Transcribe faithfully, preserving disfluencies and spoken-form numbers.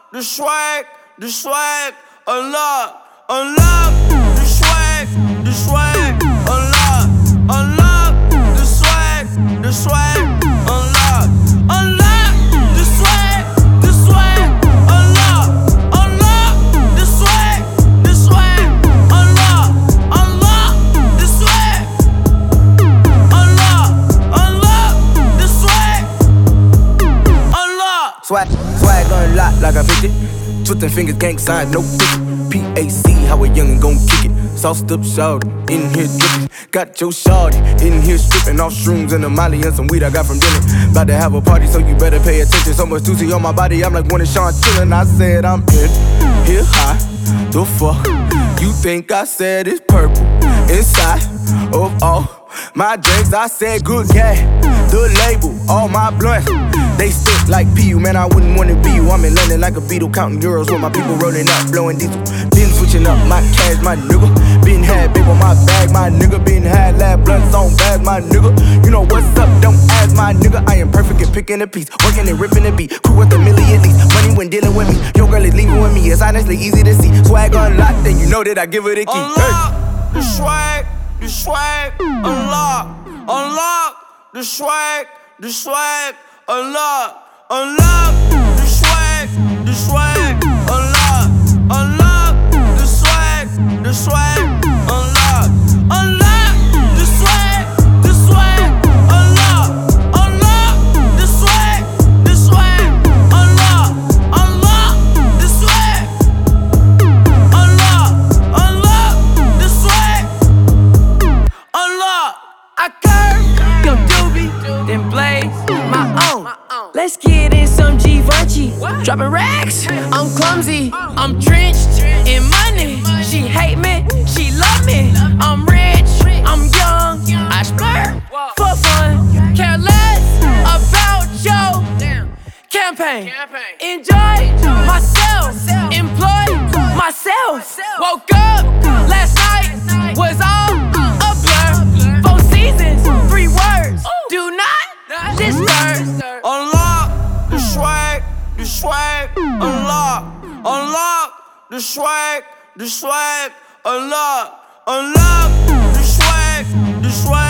the swag, the swag, unlock, unlock, the swag, the swag, unlock, unlock, the swag, the swag, unlock, unlock, the swag, the swag, unlock, unlock, the swag, the swag, unlock, unlock, the swag, unlock, unlock, the swag, unlock. Swag, swag unlocked like a fifty. Twisting fingers, gang signs, no picture. P A C, how a youngin' gon' kick it. Sauced up shawty, in here drippin'. Got your shawty, in here strippin' off shrooms and a molly and some weed I got from dinner. About to have a party, so you better pay attention. So much juicy on my body, I'm like one of Sean chillin'. I said I'm in here high, the fuck. You think I said it's purple inside of all my drinks? I said good gas, the label, all my blunts. They stick like P U, man, I wouldn't wanna be you. I'm in London like a beetle, counting euros with my people rolling up, blowing diesel. Been switching up my cash, my nigga. Been had big on my bag, my nigga. Been had lab blunts on bags, my nigga. You know what's up, don't ask my nigga. I am perfect at picking a piece, working and ripping the beat. Crew worth a million at least, money when dealing with me. Your girl is leaving with me, it's honestly easy to see. Swag unlocked, and you know that I give her the key. Unlock the swag, the swag, unlock, unlock the swag, the swag, unlock, unlock the swag, the swag, unlock, unlock the swag, the swag, unlock, unlock the swag, the swag, unlock, unlock the swag, the swag, unlock, unlock the swag, unlock, unlock the swag, unlock. I curve, yo doobie, then blaze my own. Let's get in some Givenchy, dropping racks. I'm clumsy, I'm drenched in money. She hate me, she love me. I'm rich, I'm young, I splurge for fun. Care less about your campaign. Enjoy myself, employ myself. Woke up last night, was all a blur. Four seasons, three words, do not disturb. Unlock the swag, the swag, unlock, unlock the swag, the swag, unlock, unlock the swag, the swag.